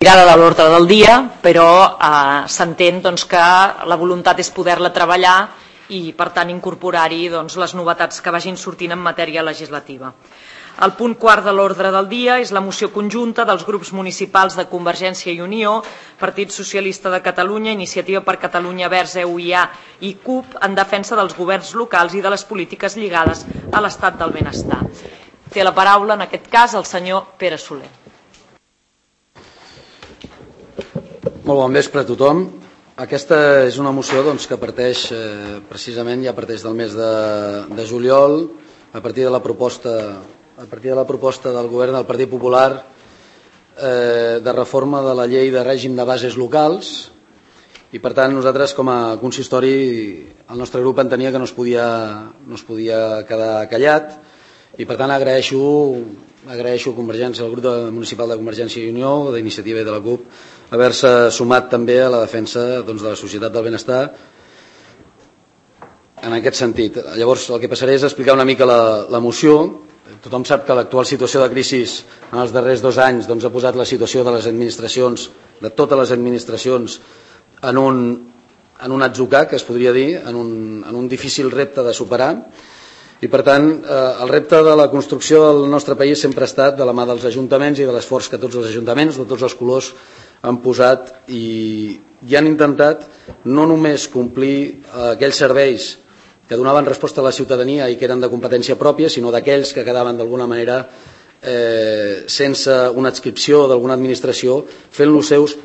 retirada de l'ordre del dia, però s'entén que la voluntat és poder-la treballar i, per tant, incorporar-hi les novetats que vagin sortint en matèria legislativa. El punt quart de l'ordre del dia és la moció conjunta dels grups municipals de Convergència i Unió, Partit Socialista de Catalunya, Iniciativa per Catalunya Verds, EUIA i CUP en defensa dels governs locals i de les polítiques lligades a l'estat del benestar. Té la paraula, en aquest cas, el senyor Pere Soler. Molt bon vespre a tothom. Aquesta és una moció que parteix precisament, ja parteix del mes de juliol, a partir de la proposta del govern del Partit Popular de reforma de la llei de règim de bases locals, i per tant nosaltres com a consistori el nostre grup entenia que no es podia quedar callat, i per tant agraeixo a Convergència, al grup municipal de Convergència i Unió, d'Iniciativa i de la CUP, haver-se sumat també a la defensa de la societat del benestar en aquest sentit. Llavors el que passaré és explicar una mica la moció. Tothom sap que l'actual situació de crisi en els darrers 2 anys ha posat la situació de les administracions, de totes les administracions, en un atzucac, es podria dir, en un difícil repte de superar, i per tant el repte de la construcció del nostre país sempre ha estat de la mà dels ajuntaments i de l'esforç que tots els ajuntaments de tots els colors han posat i han intentat no només complir aquells serveis que donaven resposta a la ciutadania i que eren de competència pròpia, sinó d'aquells que quedaven d'alguna manera sense una adscripció d'alguna administració, fent-los seus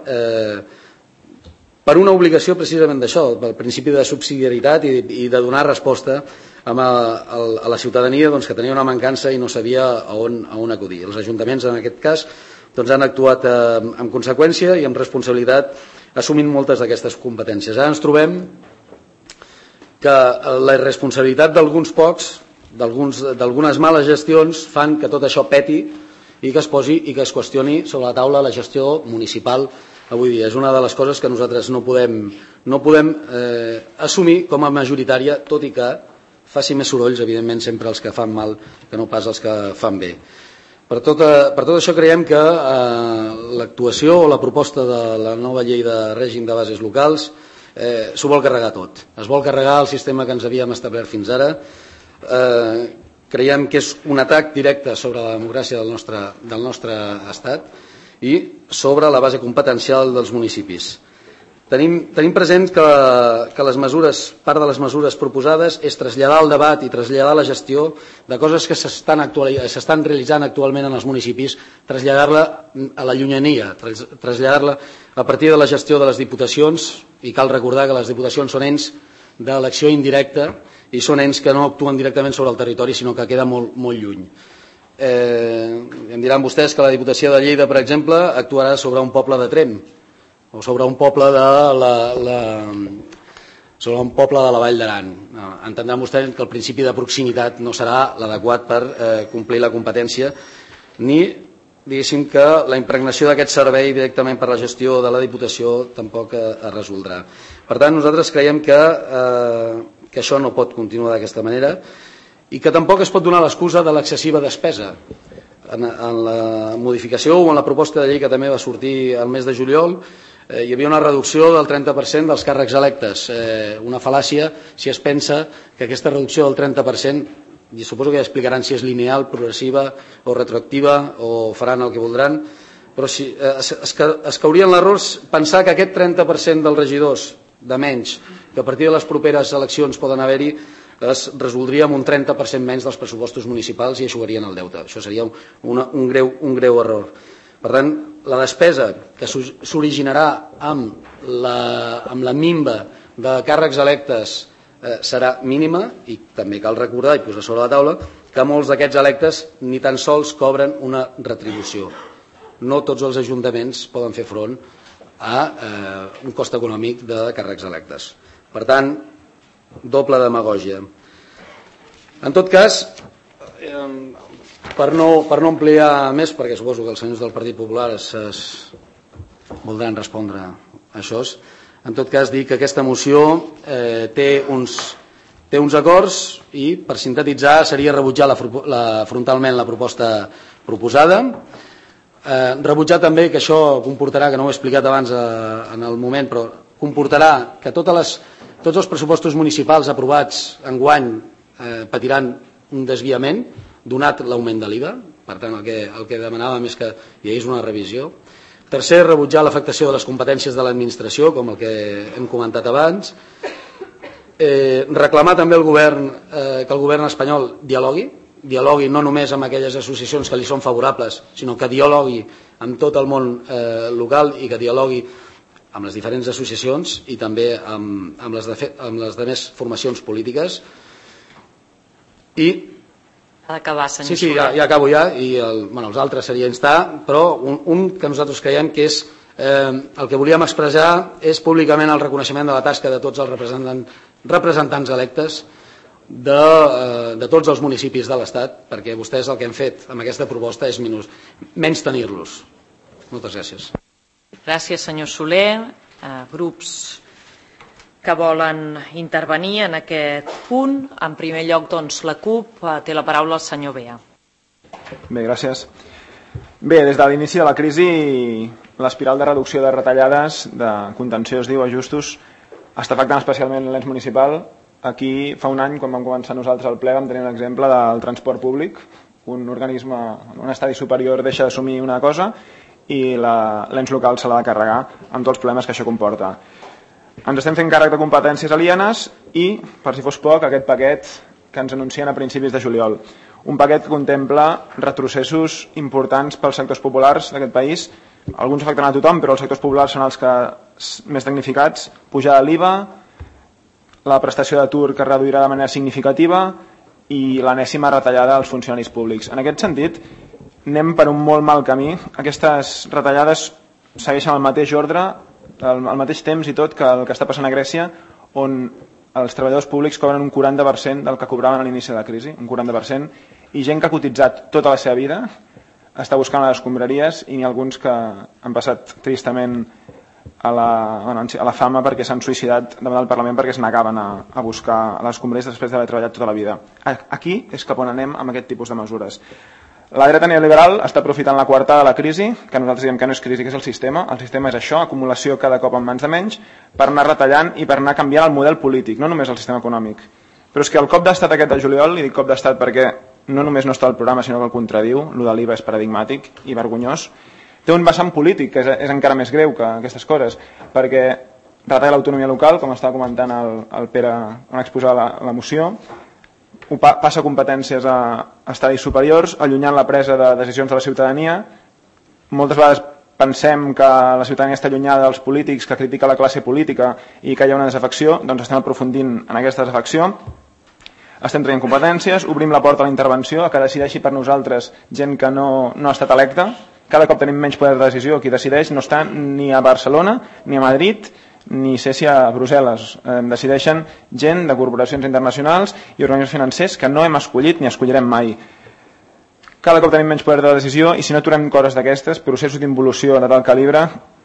per una obligació precisament d'això, pel principi de subsidiarietat i de donar resposta a la ciutadania que tenia una mancança i no sabia a on acudir. Els ajuntaments en aquest cas han actuat en conseqüència i amb responsabilitat, assumint moltes d'aquestes competències. Ara ens trobem que la irresponsabilitat d'alguns pocs, d'algunes males gestions, fan que tot això peti i que es posi i que es qüestioni sobre la taula la gestió municipal avui dia. És una de les coses que nosaltres no podem assumir com a majoritària, tot i que faci més sorolls, evidentment, sempre els que fan mal que no pas els que fan bé. Per tot això creiem que l'actuació o la proposta de la nova llei de règim de bases locals s'ho vol carregar tot. Es vol carregar el sistema que ens havíem establert fins ara. Creiem que és un atac directe sobre la democràcia del nostre estat i sobre la base competencial dels municipis. Tenim present que les mesures, part de les mesures proposades és traslladar el debat i traslladar la gestió de coses que s'estan realitzant actualment en els municipis, traslladar-la a la llunyania, traslladar-la a partir de la gestió de les diputacions, i cal recordar que les diputacions són ens d'elecció indirecta i són ens que no actuen directament sobre el territori, sinó que queda molt lluny. Em diran vostès que la Diputació de Lleida, per exemple, actuarà sobre un poble de Tremp, o sobre un poble de la Vall d'Aran. Entendran vostès que el principi de proximitat no serà l'adequat per complir la competència, ni diguéssim que la impregnació d'aquest servei directament per la gestió de la Diputació tampoc es resoldrà. Per tant, nosaltres creiem que això no pot continuar d'aquesta manera i que tampoc es pot donar l'excusa de l'excessiva despesa. En la modificació o en la proposta de llei que també va sortir el mes de juliol hi havia una reducció del 30% dels càrrecs electes, una fal·làcia si es pensa que aquesta reducció del 30%, i suposo que ja explicaran si és lineal, progressiva o retroactiva o faran el que voldran, però es cauria en l'error pensar que aquest 30% dels regidors de menys que a partir de les properes eleccions poden haver-hi es resoldria amb un 30% menys dels pressupostos municipals i eixugarien el deute. Això seria un greu error. Per tant, la despesa que s'originarà amb la minva de càrrecs electes serà mínima, i també cal recordar i posar sobre la taula que molts d'aquests electes ni tan sols cobren una retribució. No tots els ajuntaments poden fer front a un cost econòmic de càrrecs electes. Per tant, doble demagògia. En tot cas, per no ampliar més, perquè suposo que els senyors del Partit Popular voldran respondre a això, en tot cas dir que aquesta moció té uns acords i, per sintetitzar, seria rebutjar frontalment la proposta proposada, Rebutjar també, que això comportarà, que no ho he explicat abans en el moment, però comportarà que tots els pressupostos municipals aprovats enguany patiran un desviament, donat l'augment de l'IVA. Per tant, el que demanàvem és que hi hagués una revisió. Tercer, rebutjar l'afectació de les competències de l'administració, com el que hem comentat abans. Reclamar també al govern que el govern espanyol dialogui no només amb aquelles associacions que li són favorables, sinó que dialogui amb tot el món local i que dialogui amb les diferents associacions i també amb les demés formacions polítiques. I ha d'acabar, senyor Sí, Soler. ja acabo ja, i els altres seria instar, però un que nosaltres creiem que és el que volíem expressar és públicament el reconeixement de la tasca de tots els representants electes de tots els municipis de l'Estat, perquè vostès el que han fet amb aquesta proposta és menys tenir-los. Moltes gràcies. Gràcies, senyor Soler. Grups que volen intervenir en aquest punt. En primer lloc, doncs, la CUP. Té la paraula el senyor Bea. Bé, gràcies. Bé, des de l'inici de la crisi, l'espiral de reducció de retallades, de contenció, es diu, ajustos, està afectant especialment l'ens municipal. Aquí, fa un any, quan vam començar nosaltres el ple, vam tenir un exemple del transport públic. Un organisme, un estadi superior deixa d'assumir una cosa i l'ens local se l'ha de carregar amb tots els problemes que això comporta. Ens estem fent càrrec de competències alienes i, per si fos poc, aquest paquet que ens anuncien a principis de juliol. Un paquet que contempla retrocessos importants pels sectors populars d'aquest país. Alguns afecten a tothom, però els sectors populars són els més damnificats. Pujada de l'IVA, la prestació d'atur que es reduirà de manera significativa i l'enèsima retallada als funcionaris públics. En aquest sentit, anem per un molt mal camí. Aquestes retallades segueixen el mateix ordre, al mateix temps i tot que el que està passant a Grècia, on els treballadors públics cobren un 40% del que cobraven a l'inici de la crisi, un 40%, i gent que ha cotitzat tota la seva vida està buscant a les escombraries i n'hi ha alguns que han passat tristament a la fama perquè s'han suïcidat davant del Parlament perquè es negaven a buscar a les escombraries després d'haver treballat tota la vida. Aquí és cap on anem amb aquest tipus de mesures. La dreta neoliberal està aprofitant la coartada de la crisi, que nosaltres diem que no és crisi, que és el sistema. El sistema és això, acumulació cada cop en mans de menys, per anar retallant i per anar canviant el model polític, no només el sistema econòmic. Però és que el cop d'estat aquest de juliol, i dic cop d'estat perquè no només no està al programa, sinó que el contradiu, el de l'IVA és paradigmàtic i vergonyós, té un vessant polític, que és encara més greu que aquestes coses, perquè retalla l'autonomia local, com estava comentant el Pere en exposar la moció, passa competències a estadis superiors, allunyant la presa de decisions de la ciutadania. Moltes vegades pensem que la ciutadania està allunyada dels polítics, que critica la classe política i que hi ha una desafecció, doncs estem aprofundint en aquesta desafecció. Estem traient competències, obrim la porta a la intervenció, a que decideixi per nosaltres gent que no ha estat electa. Cada cop tenim menys poder de decisió. Qui decideix no està ni a Barcelona, ni a Madrid, ni sé si a Brussel·les. Decideixen gent de corporacions internacionals i organismes financers que no hem escollit ni escollirem mai. Cada cop tenim menys poder de decisió i si no aturem coses d'aquestes, processos d'involució de tal calibre,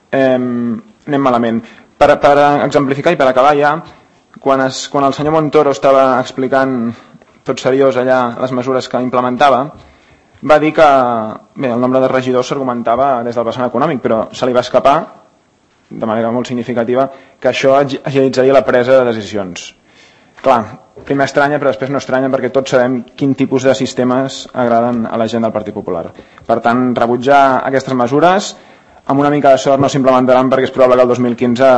anem malament. Per exemplificar i per acabar ja, quan el senyor Montoro estava explicant tot seriós allà les mesures que implementava, va dir que el nombre de regidors s'argumentava des del vessant econòmic, però se li va escapar de manera molt significativa, que això agilitzaria la presa de decisions. Clar, primer estranya, però després no estranya perquè tots sabem quin tipus de sistemes agraden a la gent del Partit Popular. Per tant, rebutjar aquestes mesures, amb una mica de sort no s'implementaran perquè és probable que el 2015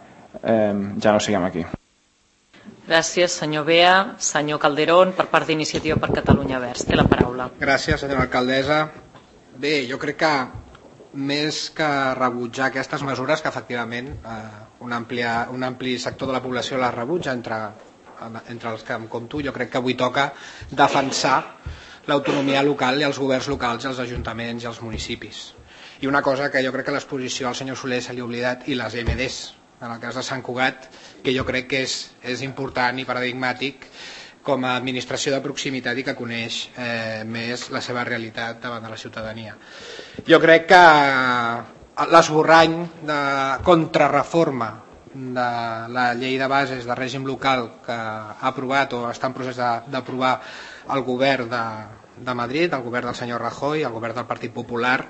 ja no siguem aquí. Gràcies, senyor Bea. Senyor Calderón, per part d'Iniciativa per Catalunya Verds. Té la paraula. Gràcies, senyora alcaldessa. Bé, jo crec que més que rebutjar aquestes mesures, que efectivament un ampli sector de la població les rebutja, entre els que em compto, jo crec que avui toca defensar l'autonomia local i els governs locals, els ajuntaments i els municipis. I una cosa que jo crec que l'exposició al senyor Soler se li ha oblidat, i les EMDs, en el cas de Sant Cugat, que jo crec que és important i paradigmàtic com a administració de proximitat i que coneix més la seva realitat davant de la ciutadania. Jo crec que l'esborrany de contrarreforma de la llei de bases de règim local que ha aprovat o està en procés d'aprovar el govern de Madrid, el govern del senyor Rajoy, el govern del Partit Popular,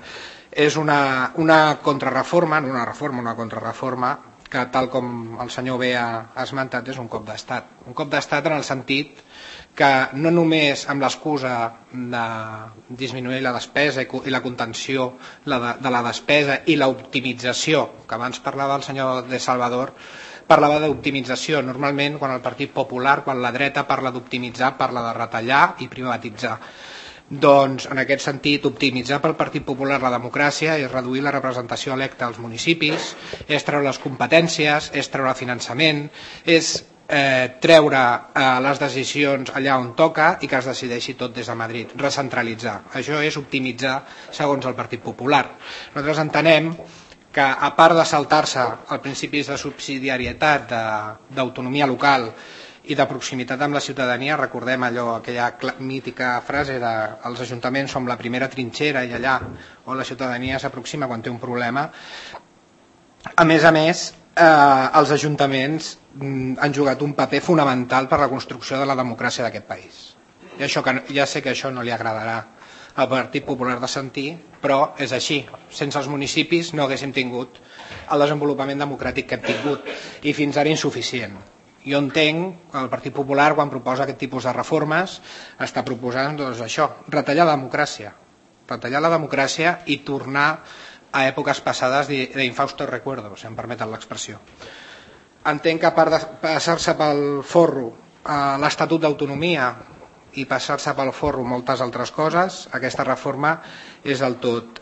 és una contrarreforma, no una reforma, una contrarreforma, que tal com el senyor B ha esmentat és un cop d'estat. Un cop d'estat en el sentit que no només amb l'excusa de disminuir la despesa i la contenció de la despesa i l'optimització, que abans parlava el senyor de Salvador, parlava d'optimització. Normalment, quan el Partit Popular, quan la dreta parla d'optimitzar, parla de retallar i privatitzar. Doncs, en aquest sentit, optimitzar pel Partit Popular la democràcia és reduir la representació electa als municipis, és treure les competències, és treure finançament, és treure les decisions allà on toca i que es decideixi tot des de Madrid, recentralitzar. Això és optimitzar segons el Partit Popular. Nosaltres entenem que, a part de saltar-se els principis de subsidiarietat, d'autonomia local i de proximitat amb la ciutadania, recordem aquella mítica frase de els ajuntaments som la primera trinxera i allà on la ciutadania s'aproxima quan té un problema. A més, els ajuntaments han jugat un paper fonamental per la construcció de la democràcia d'aquest país. Ja sé que això no li agradarà al Partit Popular de sentir, però és així. Sense els municipis no haguéssim tingut el desenvolupament democràtic que hem tingut i fins ara insuficient. Jo entenc que el Partit Popular, quan proposa aquest tipus de reformes, està proposant això, retallar la democràcia i tornar a èpoques passades d'infaustos recuerdos, si em permeten l'expressió. Entenc que, a part de passar-se pel forro l'Estatut d'Autonomia i passar-se pel forro moltes altres coses, aquesta reforma és del tot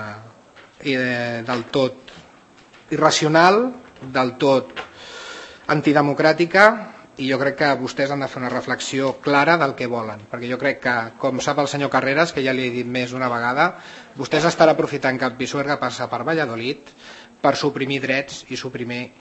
irracional, del tot antidemocràtica, i jo crec que vostès han de fer una reflexió clara del que volen, perquè jo crec que, com sap el senyor Carreras, que ja li he dit més d'una vegada, vostès estan aprofitant que el Pisuerga passa per Valladolid per suprimir drets i suprimir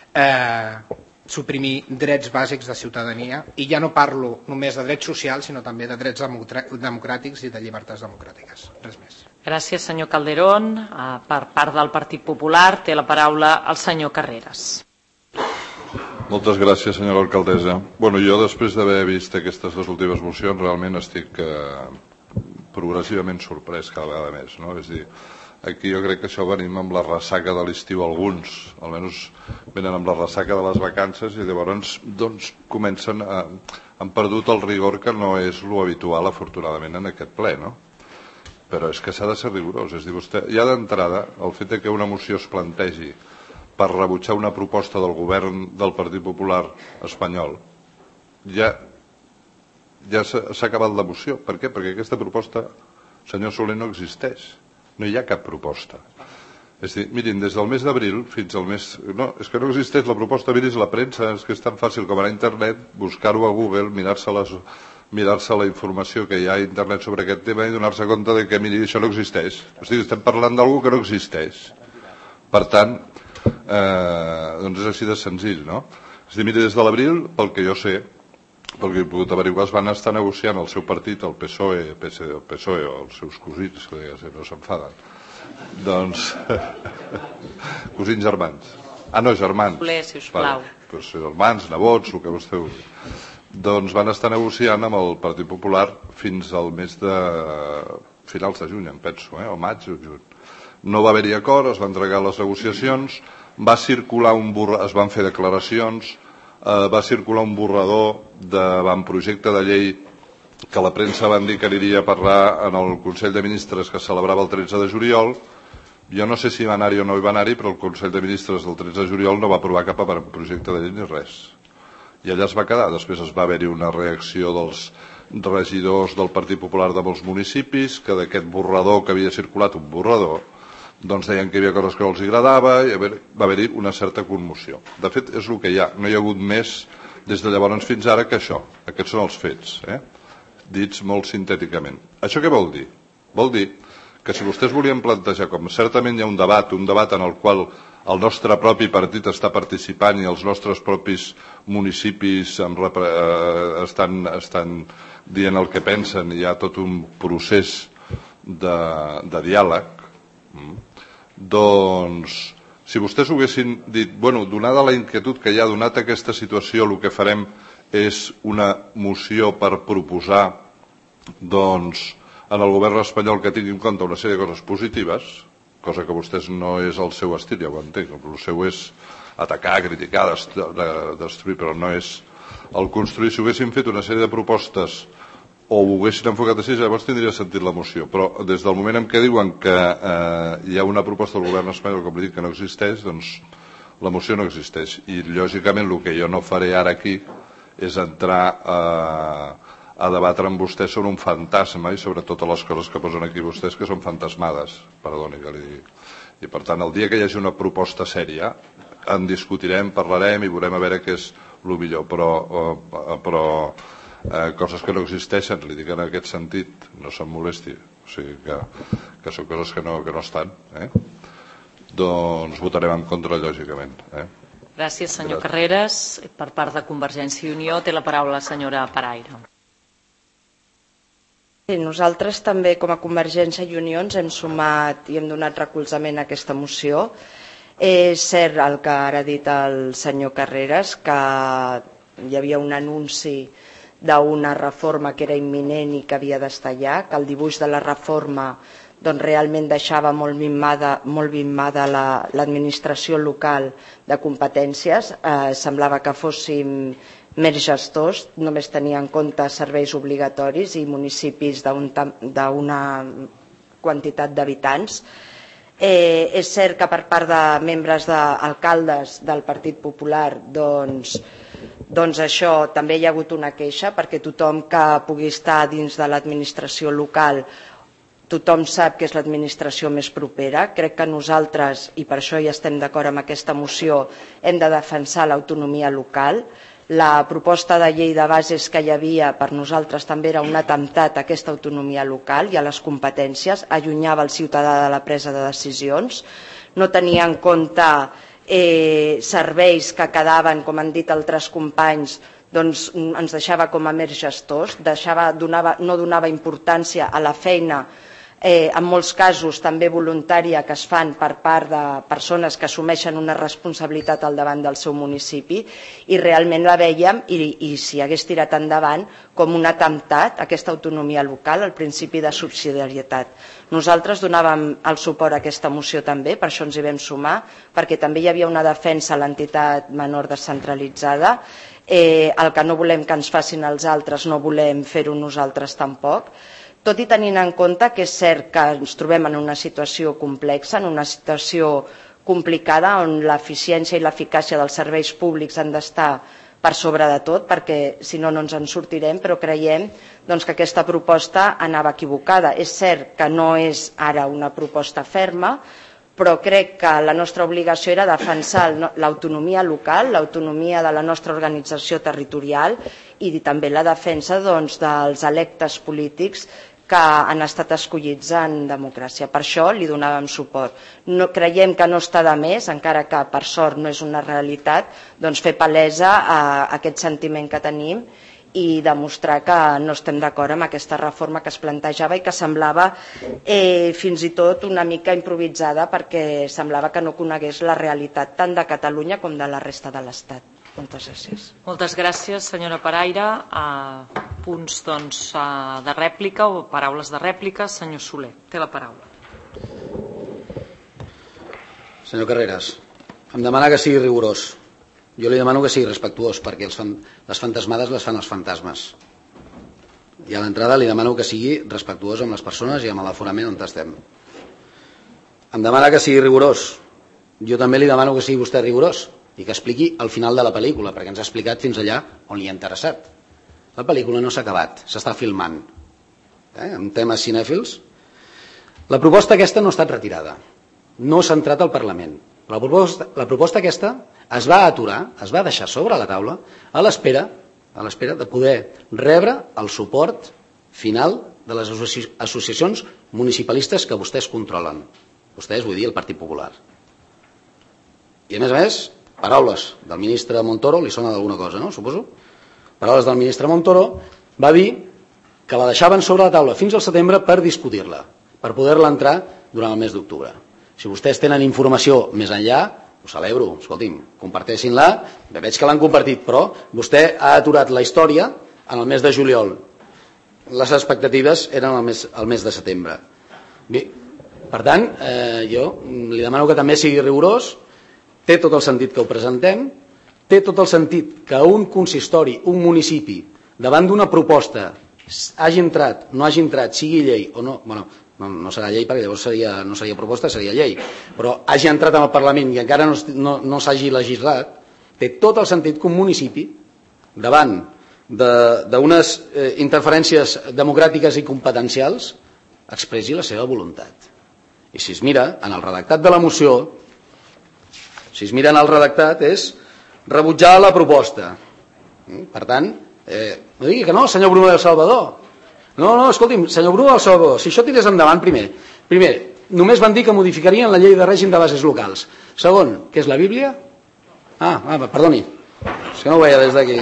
drets bàsics de ciutadania, i ja no parlo només de drets socials, sinó també de drets democràtics i de llibertats democràtiques. Res més. Gràcies, senyor Calderón. Per part del Partit Popular té la paraula el senyor Carreras. Moltes gràcies, senyora alcaldessa. Jo, després d'haver vist aquestes dues últimes mocions, realment estic progressivament sorprès cada vegada més. És a dir, aquí jo crec que això venim amb la ressaca de l'estiu alguns, almenys venen amb la ressaca de les vacances i llavors comencen han perdut el rigor que no és lo habitual, afortunadament, en aquest ple, no? Però és que s'ha de ser rigorós. És a dir, vostè, ja d'entrada, el fet que una moció es plantegi per rebutjar una proposta del govern del Partit Popular espanyol, ja s'ha acabat la moció. Per què? Perquè aquesta proposta, senyor Soler, no existeix. No hi ha cap proposta. És a dir, mirin, des del mes d'abril fins al mes... No, és que no existeix la proposta, miris la premsa, és que és tan fàcil com anar a internet, buscar-ho a Google, mirar-se la informació que hi ha a internet sobre aquest tema i donar-se compte de que, miri, això no existeix. O sigui, estem parlant d'algú que no existeix. Per tant, doncs és així de senzill, no? És a dir, miri, des de l'abril, pel que jo sé, pel que he pogut averiguar, es van estar negociant el seu partit, el PSOE o els seus cosins, que no s'enfaden, doncs cosins germans. No, germans. Sisplau. Germans, nebots, el que vostè vulgui. Doncs van estar negociant amb el Partit Popular fins al mes de finals de juny, em penso, o maig o juny. No va haver-hi acord, es van entregar les negociacions, va circular es van fer declaracions, va circular un borrador d'avantprojecte de llei que la premsa van dir que aniria a parlar en el Consell de Ministres que es celebrava el 13 de juliol. Jo no sé si va anar-hi o no hi va anar-hi, però el Consell de Ministres del 13 de juliol no va aprovar cap avantprojecte de llei ni res. I allà es va quedar. Després es va haver-hi una reacció dels regidors del Partit Popular de molts municipis, que d'aquest borrador que havia circulat, un borrador, doncs deien que hi havia coses que no els agradava i va haver-hi una certa commoció. De fet, és el que hi ha. No hi ha hagut més des de llavors fins ara que això. Aquests són els fets, dits molt sintèticament. Això què vol dir? Vol dir que si vostès volien plantejar, com certament hi ha un debat en el qual el nostre propi partit està participant i els nostres propis municipis estan dient el que pensen i hi ha tot un procés de diàleg, doncs, si vostès ho haguessin dit, donada la inquietud que hi ha, donat aquesta situació, el que farem és una moció per proposar, doncs, en el govern espanyol que tingui en compte una sèrie de coses positives, cosa que vostès no és el seu estil, ja ho entenc. El seu és atacar, criticar, destruir, però no és el construir. Si haguéssim fet una sèrie de propostes o ho haguessin enfocat així, llavors tindria sentit la moció, però des del moment en què diuen que hi ha una proposta del govern espanyol, com he dit, que no existeix, doncs la moció no existeix, i lògicament el que jo no faré ara aquí és entrar a debatre amb vostès sobre un fantasma i sobre totes les coses que posen aquí vostès que són fantasmades, perdoni que li digui. I per tant, el dia que hi hagi una proposta sèria en discutirem, parlarem i veurem a veure què és el millor, però coses que no existeixen, li dic en aquest sentit, no se'n molesti, o sigui que són coses que no estan, doncs votarem en contra, lògicament. Gràcies, senyor Carreras. Per part de Convergència i Unió té la paraula la senyora Paraire. Nosaltres també, com a Convergència i Unió, ens hem sumat i hem donat recolzament a aquesta moció. És cert el que ara ha dit el senyor Carreras, que hi havia un anunci d'una reforma que era imminent i que havia d'estar allà, que el dibuix de la reforma realment deixava molt minmada l'administració local de competències. Semblava que fóssim mers gestors, només tenia en compte serveis obligatoris i municipis d'una quantitat d'habitants. És cert que per part de membres d'alcaldes del Partit Popular doncs això també hi ha hagut una queixa, perquè tothom que pugui estar dins de l'administració local, tothom sap que és l'administració més propera. Crec que nosaltres, i per això hi estem d'acord amb aquesta moció, hem de defensar l'autonomia local. La proposta de llei de bases que hi havia per nosaltres també era un atemptat a aquesta autonomia local i a les competències, allunyava el ciutadà de la presa de decisions, no tenia en compte serveis que quedaven, com han dit altres companys, doncs ens deixava com a mers gestors, no donava importància a la feina, en molts casos també voluntària, que es fan per part de persones que assumeixen una responsabilitat al davant del seu municipi, i realment la vèiem, i si hagués tirat endavant, com un atemptat a aquesta autonomia local, al principi de subsidiarietat. Nosaltres donàvem el suport a aquesta moció també, per això ens hi vam sumar, perquè també hi havia una defensa a l'entitat menor descentralitzada. El que no volem que ens facin els altres, no volem fer-ho nosaltres tampoc. Tot i tenint en compte que és cert que ens trobem en una situació complexa, en una situació complicada, on l'eficiència i l'eficàcia dels serveis públics han d'estar per sobre de tot, perquè si no, no ens en sortirem, però creiem que aquesta proposta anava equivocada. És cert que no és ara una proposta ferma, però crec que la nostra obligació era defensar l'autonomia local, l'autonomia de la nostra organització territorial i també la defensa dels electes polítics que han estat escollits en democràcia. Per això li donàvem suport. Creiem que no està de més, encara que per sort no és una realitat, fer palesa aquest sentiment que tenim i demostrar que no estem d'acord amb aquesta reforma que es plantejava i que semblava fins i tot una mica improvisada, perquè semblava que no conegués la realitat tant de Catalunya com de la resta de l'Estat. Moltes gràcies. Moltes gràcies, senyora Paraire. Punts de rèplica o paraules de rèplica. Senyor Soler, té la paraula. Senyor Carreras, em demana que sigui rigorós. Jo li demano que sigui respectuós, perquè les fantasmades les fan els fantasmes. I a l'entrada li demano que sigui respectuós amb les persones i amb l'aforament on estem. Em demana que sigui rigorós. Jo també li demano que sigui vostè rigorós i que expliqui el final de la pel·lícula, perquè ens ha explicat fins allà on li ha interessat. La pel·lícula no s'ha acabat, s'està filmant. En temes cinèfils. La proposta aquesta no ha estat retirada. No s'ha entrat al Parlament. La proposta aquesta es va aturar, es va deixar sobre la taula a l'espera de poder rebre el suport final de les associacions municipalistes que vostès controlen. Vostès, vull dir, el Partit Popular. I a més, paraules del ministre Montoro, li sona d'alguna cosa, no? Suposo? Paraules del ministre Montoro, va dir que la deixaven sobre la taula fins al setembre per discutir-la, per poder-la entrar durant el mes d'octubre. Si vostès tenen informació més enllà, ho celebro, escolti'm, comparteixin-la, veig que l'han compartit, però vostè ha aturat la història en el mes de juliol. Les expectatives eren el mes de setembre. Bé, Per tant, jo li demano que també sigui rigorós, té tot el sentit que ho presentem, té tot el sentit que un consistori, un municipi, davant d'una proposta, hagi entrat, no hagi entrat, sigui llei o no, bueno, no serà llei perquè llavors no seria proposta, seria llei, però hagi entrat en el Parlament i encara no s'hagi legislat, té tot el sentit que un municipi, davant d'unes interferències democràtiques i competencials, expressi la seva voluntat. I si es mira en el redactat de la moció, si es mira en el redactat és rebutjar la proposta. Per tant, no digui que no, senyor Bruno del Salvador. No, escolti'm, senyor Bruno del Salvador, si això tirés endavant, primer, només van dir que modificarien la llei de règim de bases locals. Segon, què és la Bíblia? Perdoni, és que no ho veia des d'aquí.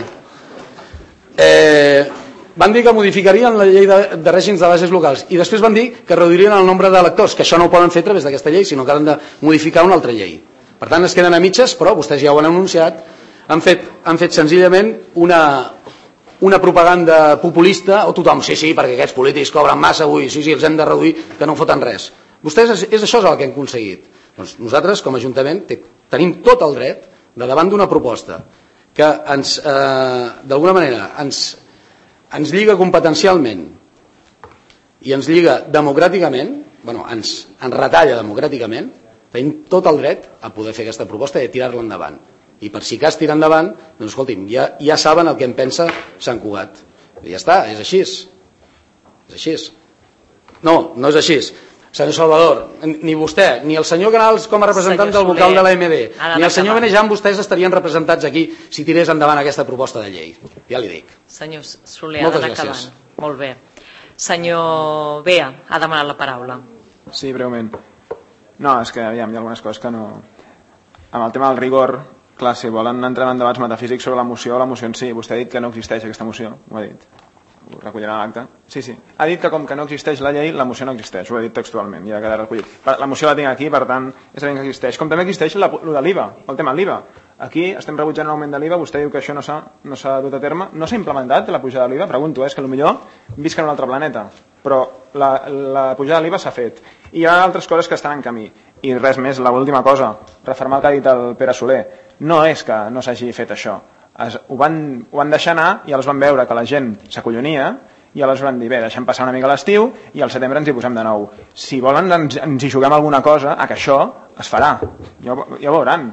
Van dir que modificarien la llei de règims de bases locals i després van dir que reduirien el nombre d'electors, que això no ho poden fer a través d'aquesta llei, sinó que han de modificar una altra llei. Per tant, es queden a mitges, però vostès ja ho han anunciat, han fet senzillament una propaganda populista, o tothom, sí, perquè aquests polítics cobren massa avui, sí, els hem de reduir, que no foten res. Vostès, això és el que han aconseguit. Doncs nosaltres, com a Ajuntament, tenim tot el dret de davant d'una proposta que d'alguna manera ens lliga competencialment i ens lliga democràticament, ens retalla democràticament, tenim tot el dret a poder fer aquesta proposta i a tirar-la endavant. I per si cas tira endavant, doncs escolti'm, ja saben el que en pensa Sant Cugat. I ja està, és així. És així. No és així. Senyor Salvador, ni vostè, ni el senyor Canals com a representant del vocal de l'AMD, ni el senyor Benejan, vostès estarien representats aquí si tirés endavant aquesta proposta de llei. Ja li dic. Senyor Soler, ha d'anar acabant. Molt bé. Senyor Bea, ha demanat la paraula. Sí, breument. No, és que hi ha algunes coses que no... Amb el tema del rigor, clar, si volen entrar en debats metafísics sobre la moció en si, vostè ha dit que no existeix aquesta moció, ho ha dit. Ho recollirà a l'acte. Sí. Ha dit que com que no existeix la llei, la moció no existeix, ho he dit textualment, i ha quedat recollit. La moció la tinc aquí, per tant, és evident que existeix. Com també existeix el de l'IVA, el tema de l'IVA. Aquí estem rebutjant l'augment de l'IVA, vostè diu que això no s'ha dut a terme. No s'ha implementat la pujada de l'IVA? Pregunto, és que potser visc en un altre planeta, però la pujada de l'IVA s'ha fet. I hi ha altres coses que estan en camí. I res més, l'última cosa, refermar el que ha dit el Pere Soler. No és que no s'hagi fet això. Ho van deixar anar i els van veure que la gent s'acollonia i aleshores van dir, bé, deixem passar una mica l'estiu i al setembre ens hi posem de nou. Si volen ens hi juguem alguna cosa a que això es farà. Ja ho veuran.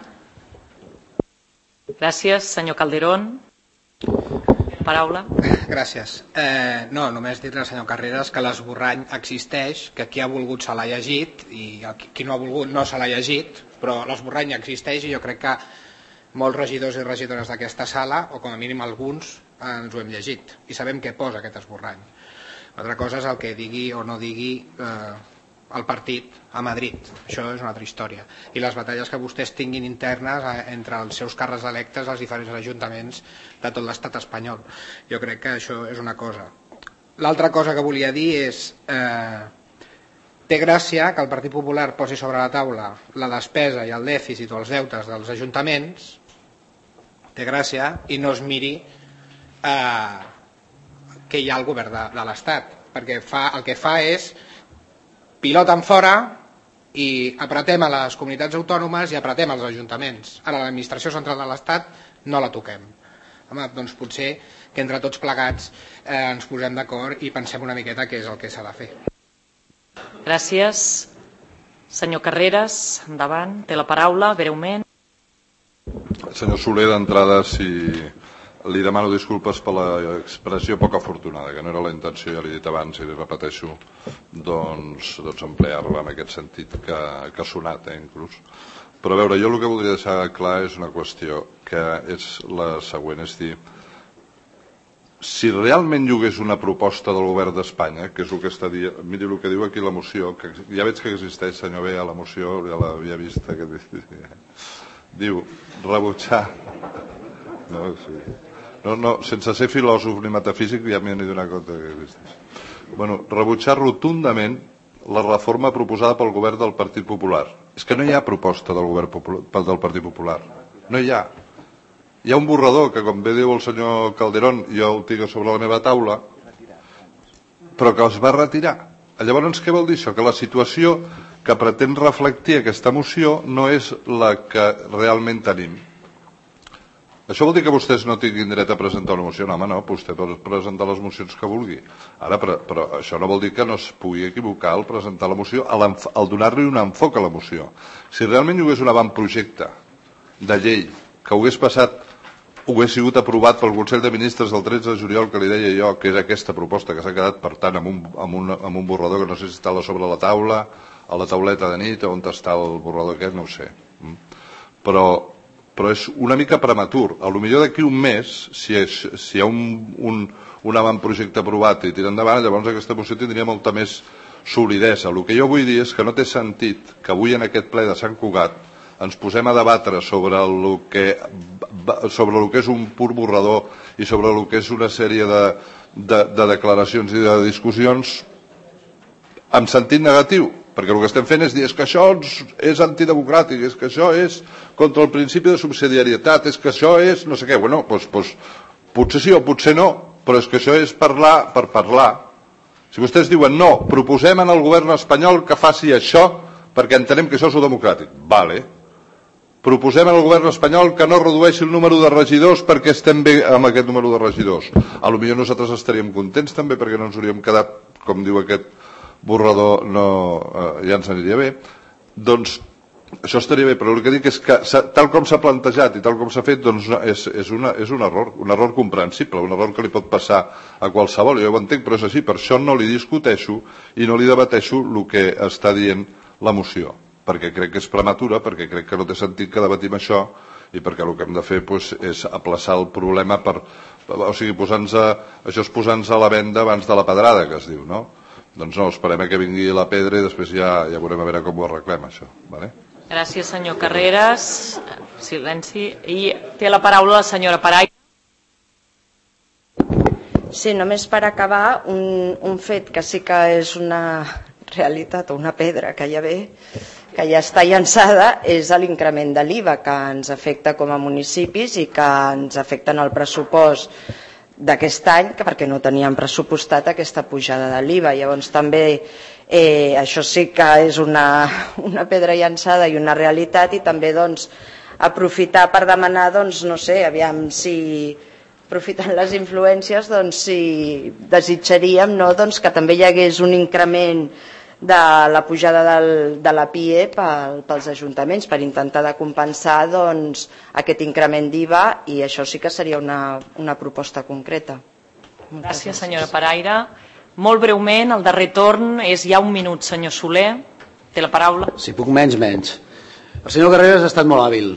Gràcies, senyor Calderón. Paraula. Gràcies. No, només dir-li al senyor Carreras que l'esborrany existeix, que qui ha volgut se l'ha llegit i qui no ha volgut no se l'ha llegit, però l'esborrany existeix i jo crec que molts regidors i regidores d'aquesta sala, o com a mínim alguns, ens ho hem llegit i sabem què posa aquest esborrany. Altra cosa és el que digui o no digui el partit a Madrid. Això és una altra història. I les batalles que vostès tinguin internes entre els seus càrrecs electes als diferents ajuntaments de tot l'estat espanyol. Jo crec que això és una cosa. L'altra cosa que volia dir és té gràcia que el Partit Popular posi sobre la taula la despesa i el dèficit o els deutes dels ajuntaments, té gràcia, i no es miri que hi ha al govern de l'Estat, perquè el que fa és pilota en fora i apretem a les comunitats autònomes i apretem als ajuntaments. Ara l'administració central de l'Estat no la toquem. Home, doncs potser que entre tots plegats ens posem d'acord i pensem una miqueta què és el que s'ha de fer. Gràcies. Senyor Carreras, endavant, té la paraula, breument. Senyor Soler, d'entrada, si li demano disculpes per l'expressió poc afortunada, que no era la intenció, ja l'he dit abans i li repeteixo, doncs emplear-la en aquest sentit que ha sonat, inclús. Però a veure, jo el que voldria deixar clar és una qüestió, que és la següent, és dir, si realment hi hagués una proposta del govern d'Espanya, que és el que està dient, miri el que diu aquí la moció, que ja veig que existeix, senyor Bea, la moció, ja l'havia vist, diu, rebutjar... No, sense ser filòsof ni metafísic ja m'he donat compte que existeix. Bueno, rebutjar rotundament la reforma proposada pel govern del Partit Popular. És que no hi ha proposta del govern del Partit Popular. No hi ha. Hi ha un borrador que, com bé diu el senyor Calderón, jo el tinc sobre la meva taula, però que es va retirar. Llavors, què vol dir això? Que la situació que pretén reflectir aquesta moció no és la que realment tenim. Això vol dir que vostès no tinguin dret a presentar una moció? No, home, no, vostè pot presentar les mocions que vulgui. Ara, però això no vol dir que no es pugui equivocar al presentar la moció, al donar-li un enfoc a la moció. Si realment hi hagués un avantprojecte de llei que hagués sigut aprovat pel Consell de Ministres el 13 de juliol, que li deia jo, que és aquesta proposta que s'ha quedat, per tant, amb un borrador que no sé si està sobre la taula, a la tauleta de nit, on està el borrador aquest, no ho sé. Però és una mica prematur. A lo millor d'aquí un mes, si hi ha un avantprojecte aprovat i tira endavant, llavors aquesta moció tindria molta més solidesa. El que jo vull dir és que no té sentit que avui en aquest ple de Sant Cugat ens posem a debatre sobre el que és un pur borrador i sobre el que és una sèrie de declaracions i de discussions en sentit negatiu. Perquè el que estem fent és dir que això és antidemocràtic, és que això és contra el principi de subsidiarietat, és que això és no sé què. Bueno, doncs potser sí o potser no, però és que això és parlar per parlar. Si vostès diuen no, proposem al govern espanyol que faci això perquè entenem que això és democràtic. Vale. Proposem al govern espanyol que no redueixi el número de regidors perquè estem bé amb aquest número de regidors. A lo millor nosaltres estaríem contents també perquè no ens hauríem quedat, com diu aquest borrador, ja ens aniria bé. Doncs això estaria bé, però el que dic és que tal com s'ha plantejat i tal com s'ha fet, doncs és un error comprensible, un error que li pot passar a qualsevol, jo ho entenc, però és així. Per això no li discuteixo i no li debateixo el que està dient la moció, perquè crec que és prematura, perquè crec que no té sentit que debatim això i perquè el que hem de fer és aplaçar el problema, o sigui, això és posar-nos a la venda abans de la pedrada, que es diu, no? Doncs no, esperem que vingui la pedra i després ja veurem a veure com ho arreglem, això. Gràcies, senyor Carreras. Silenci. I té la paraula la senyora Paraire. Sí, només per acabar, un fet que sí que és una realitat o una pedra que ja ve, que ja està llançada, és l'increment de l'IVA que ens afecta com a municipis i que ens afecta en el pressupost d'aquest any, perquè no teníem pressupostat aquesta pujada de l'IVA. Llavors també això sí que és una pedra llançada i una realitat, i també aprofitar per demanar, no sé, aviam si aprofitant les influències, si desitjaríem que també hi hagués un increment de la pujada de la PIE pels ajuntaments per intentar de compensar aquest increment d'IVA, i això sí que seria una proposta concreta. Gràcies, senyora Paraire. Molt breument, el darrer torn és ja un minut. Senyor Soler, té la paraula. Si puc menys. El senyor Carreras ha estat molt hàbil.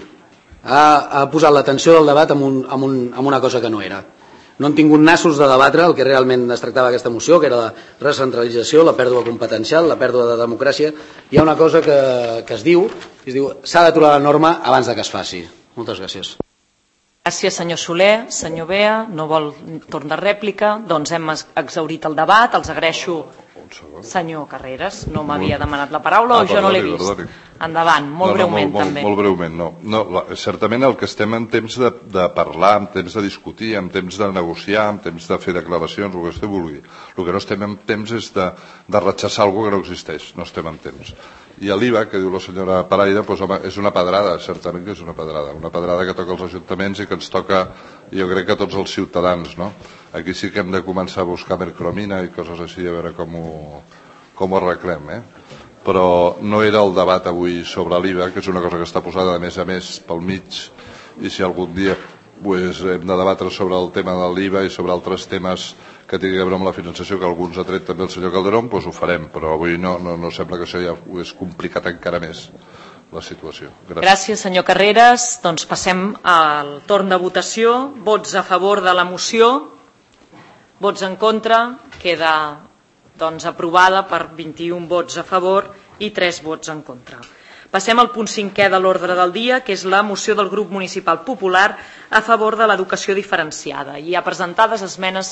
Ha posat l'atenció del debat en una cosa que no era. No han tingut nassos de debatre el que realment es tractava aquesta moció, que era la recentralització, la pèrdua competencial, la pèrdua de democràcia. Hi ha una cosa que es diu s'ha d'aturar la norma abans que es faci. Moltes gràcies. Gràcies, senyor Soler. Senyor Bea, no vol torn de rèplica. Doncs hem exhaurit el debat. Els agraeixo. Senyor Carreras, no m'havia demanat la paraula o jo no l'he vist? Endavant, molt breument també. Molt breument, no. Certament el que estem en temps de parlar, en temps de discutir, en temps de negociar, en temps de fer declaracions, el que vostè vulgui. El que no estem en temps és de rechaçar alguna que no existeix, no estem en temps. I l'IVA, que diu la senyora Paraire, és una pedrada, certament que és una pedrada que toca els ajuntaments i que ens toca, jo crec que a tots els ciutadans, no? Aquí sí que hem de començar a buscar mercromina i coses així, a veure com ho arreglem, però no era el debat avui sobre l'IVA, que és una cosa que està posada a més pel mig, i si algun dia hem de debatre sobre el tema de l'IVA i sobre altres temes que tingui a veure amb la finançació, que alguns ha tret també el senyor Calderón, doncs ho farem, però avui no sembla que això ja ho és complicat encara més la situació. Gràcies, senyor Carreras. Doncs passem al torn de votació. Vots a favor de la moció, vots en contra, queda aprovada per 21 vots a favor i 3 vots en contra. Passem al punt 5è de l'ordre del dia, que és la moció del grup municipal popular a favor de l'educació diferenciada. Hi ha presentades esmenes